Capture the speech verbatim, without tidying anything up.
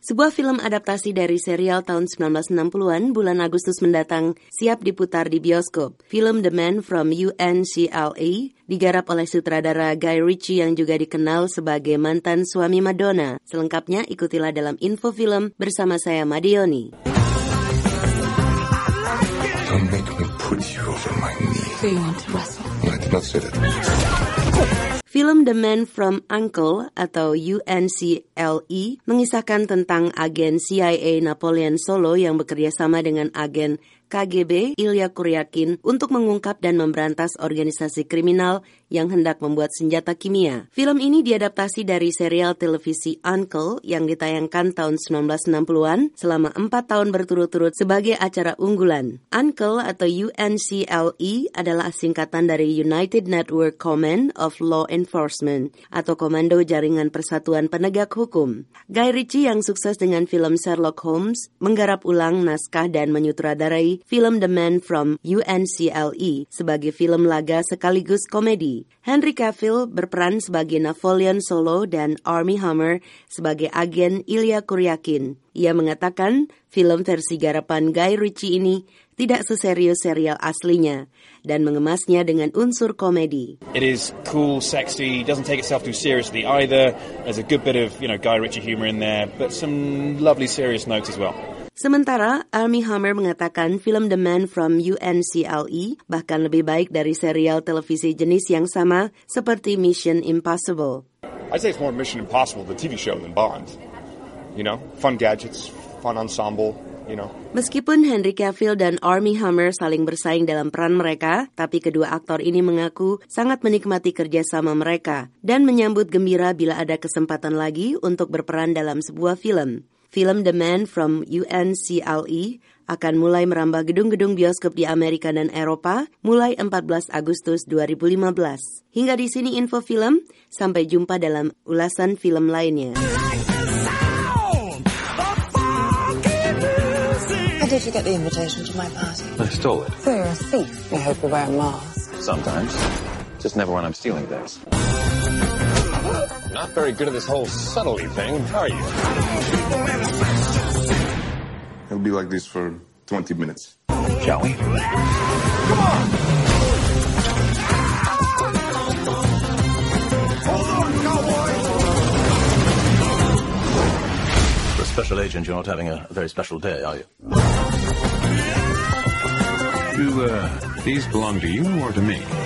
Sebuah film adaptasi dari serial tahun sembilan belas enam puluhan bulan Agustus mendatang siap diputar di bioskop. Film The Man from U N C L A digarap oleh sutradara Guy Ritchie yang juga dikenal sebagai mantan suami Madonna. Selengkapnya ikutilah dalam info film bersama saya Madioni. Don't make me put you over my knee. So you want to wrestle? I did not say that. Film The Man from U N C L E atau U N C L E mengisahkan tentang agen C I A Napoleon Solo yang bekerja sama dengan agen K G B Ilya Kuryakin untuk mengungkap dan memberantas organisasi kriminal yang hendak membuat senjata kimia. Film ini diadaptasi dari serial televisi U N C L E yang ditayangkan tahun sembilan belas enam puluhan selama empat tahun berturut-turut sebagai acara unggulan. U N C L E atau U N C L E adalah singkatan dari United Network Command of Law Enforcement atau Komando Jaringan Persatuan Penegak Hukum. Guy Ritchie yang sukses dengan film Sherlock Holmes menggarap ulang naskah dan menyutradarai film The Man from U N C L E sebagai film laga sekaligus komedi. Henry Cavill berperan sebagai Napoleon Solo dan Armie Hammer sebagai agen Ilya Kuryakin. Ia mengatakan film versi garapan Guy Ritchie ini tidak seserius serial aslinya dan mengemasnya dengan unsur komedi. It is cool, sexy, doesn't take itself too seriously either. There's a good bit of, you know, Guy Ritchie humor in there, but some lovely serious notes as well. Sementara, Armie Hammer mengatakan film The Man from U N C L E bahkan lebih baik dari serial televisi jenis yang sama seperti Mission Impossible. I'd say it's more Mission Impossible, the T V show, than Bond. You know, fun gadgets, fun ensemble, you know. Meskipun Henry Cavill dan Armie Hammer saling bersaing dalam peran mereka, tapi kedua aktor ini mengaku sangat menikmati kerjasama mereka dan menyambut gembira bila ada kesempatan lagi untuk berperan dalam sebuah film. Film The Man from U N C L E akan mulai merambah gedung-gedung bioskop di Amerika dan Eropa mulai empat belas Agustus dua ribu lima belas. Hingga di sini info film, sampai jumpa dalam ulasan film lainnya. How did you get the invitation to my party? I stole it. So you're a thief. I hope you wear a mask. Sometimes. Just never when I'm stealing things. Not very good at this whole subtlety thing, are you? It'll be like this for twenty minutes. Shall we? Come on! Hold on, cowboy! For a special agent, you're not having a very special day, are you? Do, uh, these belong to you or to me?